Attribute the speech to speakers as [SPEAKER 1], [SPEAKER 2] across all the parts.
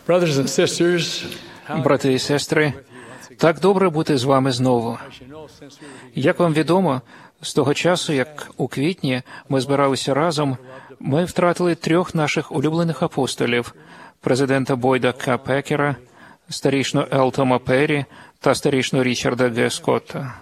[SPEAKER 1] Брати і сестри, так добре бути з вами знову. Як вам відомо, з того часу, як у квітні ми збиралися разом, ми втратили 3 наших улюблених апостолів – президента Бойда К. Пекера, старішну Л. Тома Перрі та старішну Річарда Г. Скотта.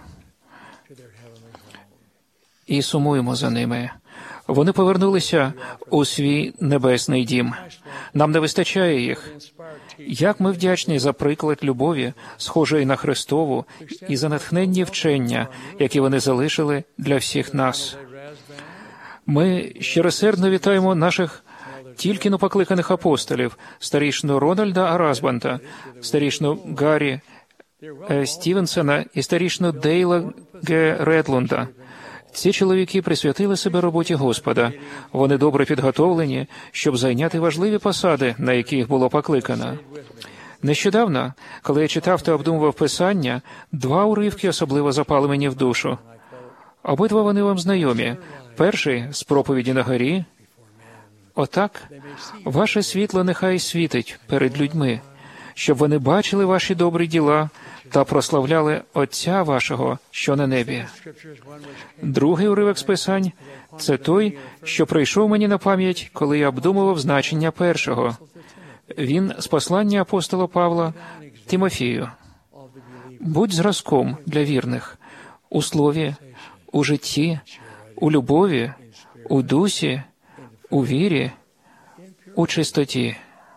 [SPEAKER 1] І сумуємо за ними. Вони повернулися у свій небесний дім. Нам не вистачає їх. Як ми вдячні за приклад любові, схожої на Христову, і за натхненні вчення, які вони залишили для всіх нас. Ми щиросердно вітаємо наших тільки-но покликаних апостолів, старішну Рональда Арасбанта, старішну Гаррі Стівенсона і старішну Дейла Г. Редлунда. Ці чоловіки присвятили себе роботі Господа. Вони добре підготовлені, щоб зайняти важливі посади, на які їх було покликано. Нещодавно, коли я читав та обдумував Писання, 2 уривки особливо запали мені в душу. Обидва вони вам знайомі. Перший – з проповіді на горі. «Отак, ваше світло нехай світить перед людьми, щоб вони бачили ваші добрі діла та прославляли Отця вашого, що на небі». Другий уривок з Писань – це той, що прийшов мені на пам'ять, коли я обдумував значення першого. Він з послання апостола Павла Тимофію. «Будь зразком для вірних у слові, у житті, у любові, у дусі, у вірі, у чистоті».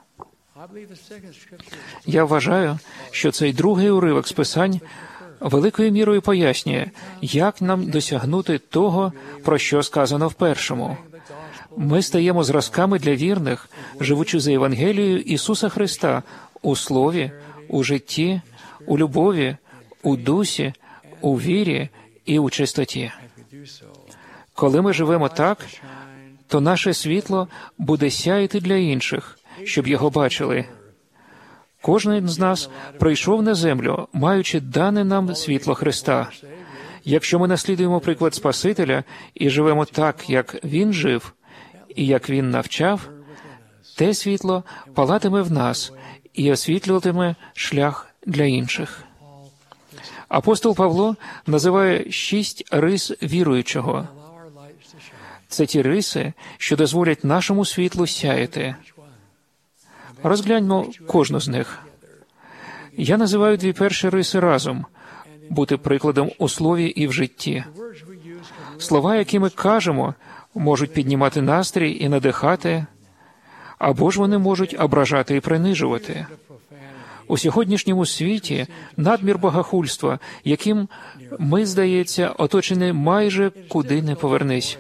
[SPEAKER 1] Я вважаю, що цей другий уривок з Писань великою мірою пояснює, як нам досягнути того, про що сказано в першому. Ми стаємо зразками для вірних, живучи за Євангелією Ісуса Христа у слові, у житті, у любові, у дусі, у вірі і у чистоті. Коли ми живемо так, то наше світло буде сяяти для інших, щоб його бачили. Кожен з нас прийшов на землю, маючи дане нам світло Христа. Якщо ми наслідуємо приклад Спасителя і живемо так, як Він жив, і як Він навчав, те світло палатиме в нас і освітлюватиме шлях для інших. Апостол Павло називає 6 рис віруючого. Це ті риси, що дозволять нашому світлу сяяти. Розгляньмо кожну з них. Я називаю 2 перші риси разом – бути прикладом у слові і в житті. Слова, які ми кажемо, можуть піднімати настрій і надихати, або ж вони можуть ображати і принижувати. У сьогоднішньому світі надмір богохульства, яким ми, здається, оточені майже куди не повернись.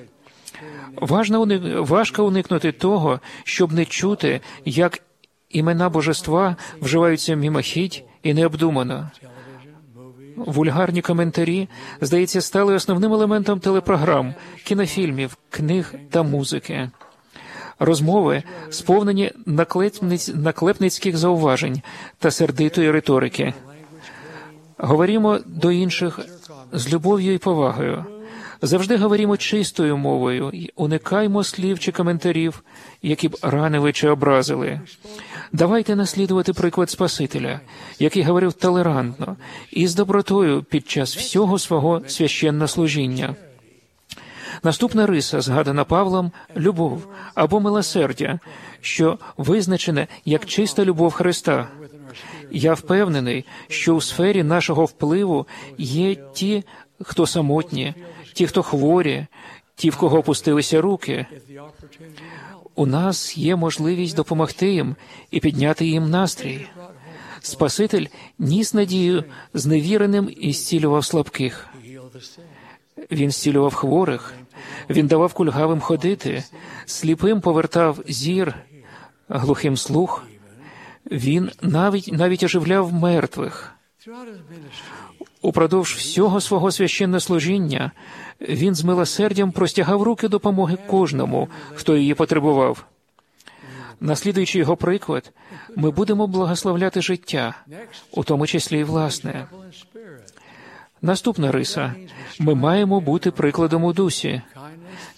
[SPEAKER 1] Важко уникнути того, щоб не чути, як імена божества вживаються мимохідь і необдумано. Вульгарні коментарі, здається, стали основним елементом телепрограм, кінофільмів, книг та музики. Розмови сповнені наклепницьких зауважень та сердитої риторики. Говоримо до інших з любов'ю і повагою. Завжди говоримо чистою мовою і уникаймо слів чи коментарів, які б ранили чи образили. Давайте наслідувати приклад Спасителя, який говорив толерантно і з добротою під час всього свого священнослужіння. Наступна риса, згадана Павлом – любов або милосердя, що визначене як чиста любов Христа. Я впевнений, що у сфері нашого впливу є ті, хто самотні, ті, хто хворі, ті, в кого опустилися руки. У нас є можливість допомогти їм і підняти їм настрій. Спаситель ніс надію зневіреним і зцілював слабких. Він зцілював хворих, він давав кульгавим ходити, сліпим повертав зір, глухим слух. Він навіть оживляв мертвих. Упродовж всього свого священнослужіння він з милосердям простягав руки допомоги кожному, хто її потребував. Наслідуючи його приклад, ми будемо благословляти життя, у тому числі і власне. Наступна риса – ми маємо бути прикладом у дусі.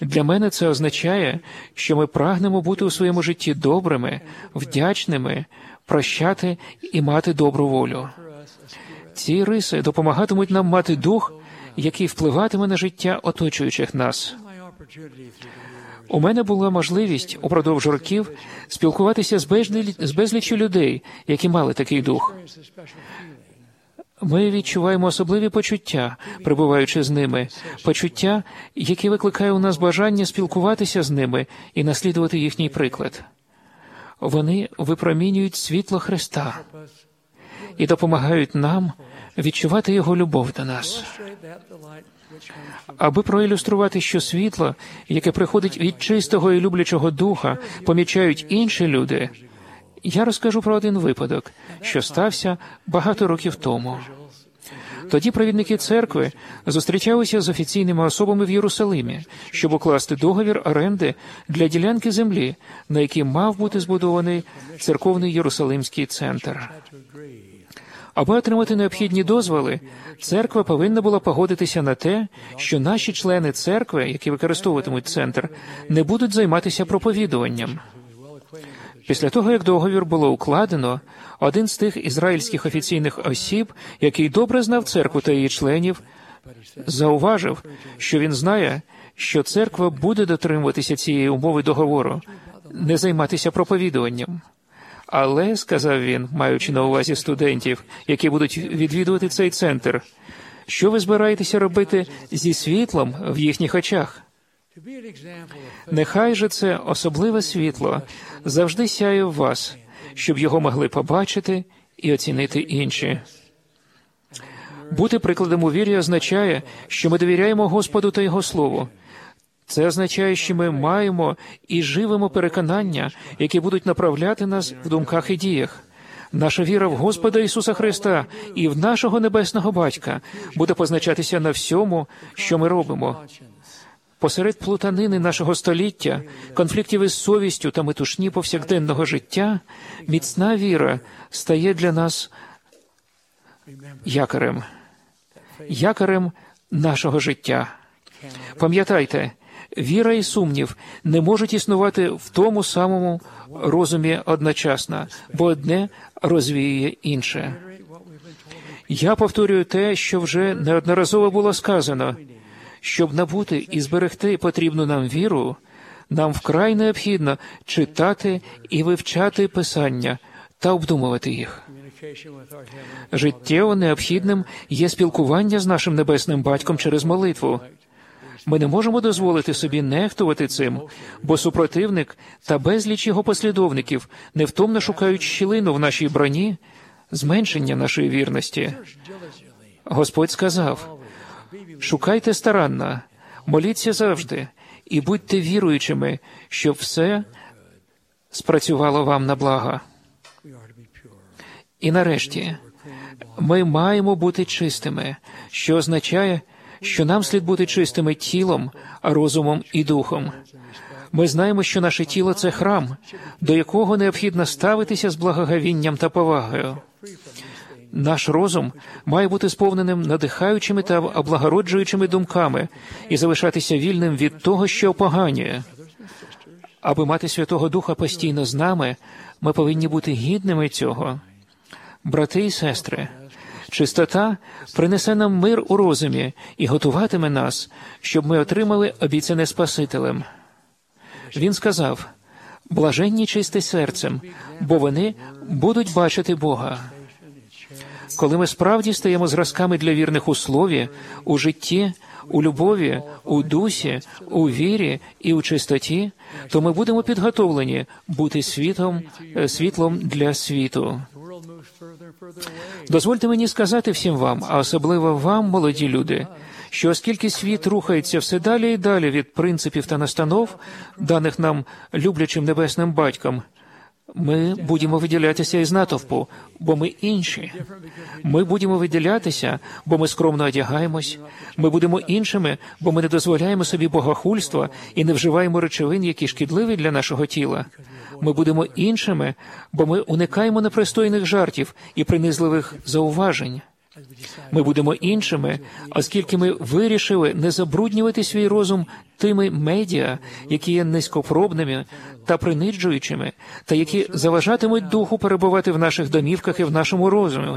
[SPEAKER 1] Для мене це означає, що ми прагнемо бути у своєму житті добрими, вдячними, прощати і мати добру волю. Ці риси допомагатимуть нам мати дух, який впливатиме на життя оточуючих нас. У мене була можливість упродовж років спілкуватися з безліччю людей, які мали такий дух. Ми відчуваємо особливі почуття, перебуваючи з ними, почуття, які викликає у нас бажання спілкуватися з ними і наслідувати їхній приклад. Вони випромінюють світло Христа і допомагають нам відчувати Його любов до нас. Аби проілюструвати, що світло, яке приходить від чистого і люблячого духа, помічають інші люди, я розкажу про один випадок, що стався багато років тому. Тоді провідники церкви зустрічалися з офіційними особами в Єрусалимі, щоб укласти договір оренди для ділянки землі, на якій мав бути збудований церковний Єрусалимський центр. Аби отримати необхідні дозволи, церква повинна була погодитися на те, що наші члени церкви, які використовуватимуть центр, не будуть займатися проповідуванням. Після того, як договір було укладено, один з тих ізраїльських офіційних осіб, який добре знав церкву та її членів, зауважив, що він знає, що церква буде дотримуватися цієї умови договору, не займатися проповідуванням. Але, сказав він, маючи на увазі студентів, які будуть відвідувати цей центр, що ви збираєтеся робити зі світлом в їхніх очах? Нехай же це особливе світло завжди сяє в вас, щоб його могли побачити і оцінити інші. Бути прикладом у вірі означає, що ми довіряємо Господу та Його Слову. Це означає, що ми маємо і живемо переконання, які будуть направляти нас в думках і діях. Наша віра в Господа Ісуса Христа і в нашого Небесного Батька буде позначатися на всьому, що ми робимо. Посеред плутанини нашого століття, конфліктів із совістю та метушні повсякденного життя, міцна віра стає для нас якорем нашого життя. Пам'ятайте, віра і сумнів не можуть існувати в тому самому розумі одночасно, бо одне розвіює інше. Я повторюю те, що вже неодноразово було сказано. Щоб набути і зберегти потрібну нам віру, нам вкрай необхідно читати і вивчати Писання та обдумувати їх. Життєво необхідним є спілкування з нашим Небесним Батьком через молитву. Ми не можемо дозволити собі нехтувати цим, бо супротивник та безліч його послідовників невтомно шукають щілину в нашій броні, зменшення нашої вірності. Господь сказав: «Шукайте старанно, моліться завжди і будьте віруючими, щоб все спрацювало вам на благо». І нарешті, ми маємо бути чистими, що означає, що нам слід бути чистими тілом, розумом і духом. Ми знаємо, що наше тіло – це храм, до якого необхідно ставитися з благоговінням та повагою. Наш розум має бути сповненим надихаючими та облагороджуючими думками і залишатися вільним від того, що опоганює. Аби мати Святого Духа постійно з нами, ми повинні бути гідними цього. Брати і сестри, чистота принесе нам мир у розумі і готуватиме нас, щоб ми отримали обіцяне Спасителем. Він сказав: «Блаженні чисті серцем, бо вони будуть бачити Бога». Коли ми справді стаємо зразками для вірних у слові, у житті, у любові, у дусі, у вірі і у чистоті, то ми будемо підготовлені бути світлом для світу. Дозвольте мені сказати всім вам, а особливо вам, молоді люди, що оскільки світ рухається все далі і далі від принципів та настанов, даних нам люблячим Небесним Батьком, ми будемо виділятися із натовпу, бо ми інші. Ми будемо виділятися, бо ми скромно одягаємось. Ми будемо іншими, бо ми не дозволяємо собі богохульства і не вживаємо речовин, які шкідливі для нашого тіла. Ми будемо іншими, бо ми уникаємо непристойних жартів і принизливих зауважень. Ми будемо іншими, оскільки ми вирішили не забруднювати свій розум тими медіа, які є низькопробними та принижуючими, та які заважатимуть духу перебувати в наших домівках і в нашому розумі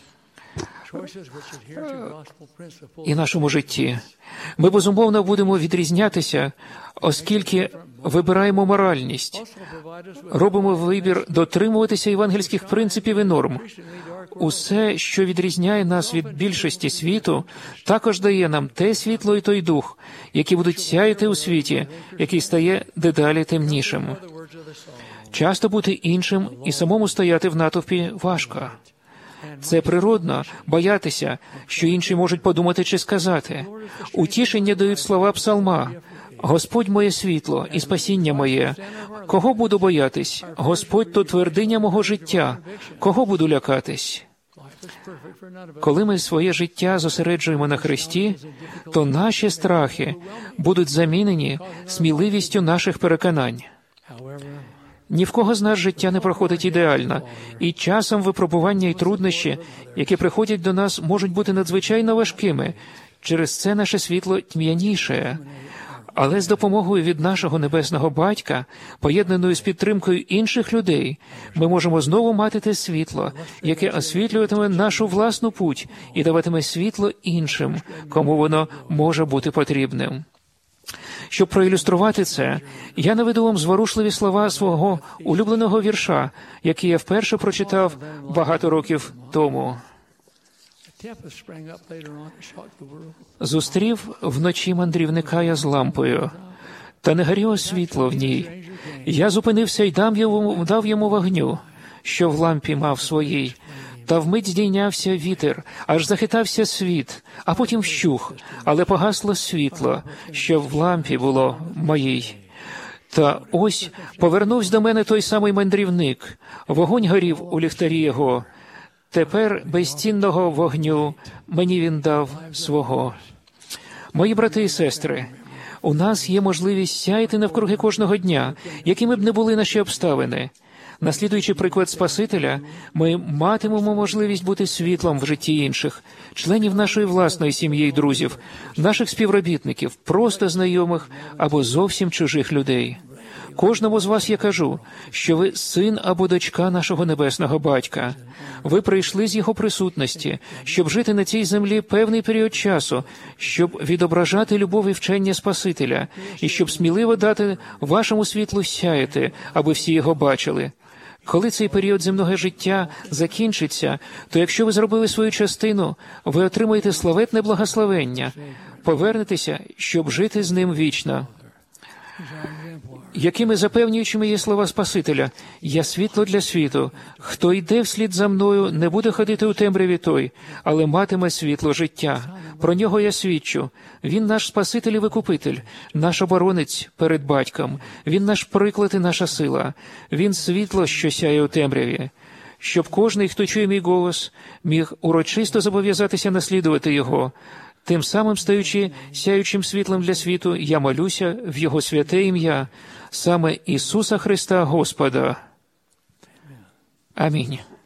[SPEAKER 1] і нашому житті. Ми, безумовно, будемо відрізнятися, оскільки вибираємо моральність, робимо вибір дотримуватися євангельських принципів і норм. Усе, що відрізняє нас від більшості світу, також дає нам те світло і той дух, які будуть сяяти у світі, який стає дедалі темнішим. Часто бути іншим і самому стояти в натовпі важко. Це природно – боятися, що інші можуть подумати чи сказати. Утішення дають слова псалма. «Господь моє світло і спасіння моє. Кого буду боятись? Господь – то твердиня мого життя. Кого буду лякатись?» Коли ми своє життя зосереджуємо на Христі, то наші страхи будуть замінені сміливістю наших переконань. Ні в кого з нас життя не проходить ідеально, і часом випробування і труднощі, які приходять до нас, можуть бути надзвичайно важкими. Через це наше світло тьмяніше. Але з допомогою від нашого Небесного Батька, поєднаною з підтримкою інших людей, ми можемо знову мати те світло, яке освітлюватиме нашу власну путь і даватиме світло іншим, кому воно може бути потрібним. Щоб проілюструвати це, я наведу вам зворушливі слова свого улюбленого вірша, який я вперше прочитав багато років тому. «Зустрів вночі мандрівника я з лампою, та не горіло світло в ній. Я зупинився й дав йому вогню, що в лампі мав своїй. Та вмить здійнявся вітер, аж захитався світ, а потім вщух, але погасло світло, що в лампі було моїй. Та ось повернувся до мене той самий мандрівник, вогонь горів у ліхтарі його. Тепер безцінного вогню мені він дав свого». Мої брати і сестри, у нас є можливість сяяти навкруги кожного дня, якими б не були наші обставини. Наслідуючи приклад Спасителя, ми матимемо можливість бути світлом в житті інших, членів нашої власної сім'ї і друзів, наших співробітників, просто знайомих або зовсім чужих людей. Кожному з вас я кажу, що ви син або дочка нашого Небесного Батька. Ви прийшли з Його присутності, щоб жити на цій землі певний період часу, щоб відображати любов і вчення Спасителя, і щоб сміливо дати вашому світлу сяяти, аби всі його бачили. Коли цей період земного життя закінчиться, то якщо ви зробили свою частину, ви отримаєте славетне благословення, повернетеся, щоб жити з ним вічно. Якими запевнюючими є слова Спасителя: «Я світло для світу. Хто йде вслід за мною, не буде ходити у темряві той, але матиме світло життя. Про нього я свідчу. Він наш Спаситель і Викупитель, наш оборонець перед Батьком. Він наш приклад і наша сила. Він світло, що сяє у темряві». Щоб кожний, хто чує мій голос, міг урочисто зобов'язатися наслідувати його. Тим самим, стаючи сяючим світлом для світу, я молюся в Його святе ім'я, саме Ісуса Христа Господа. Амінь.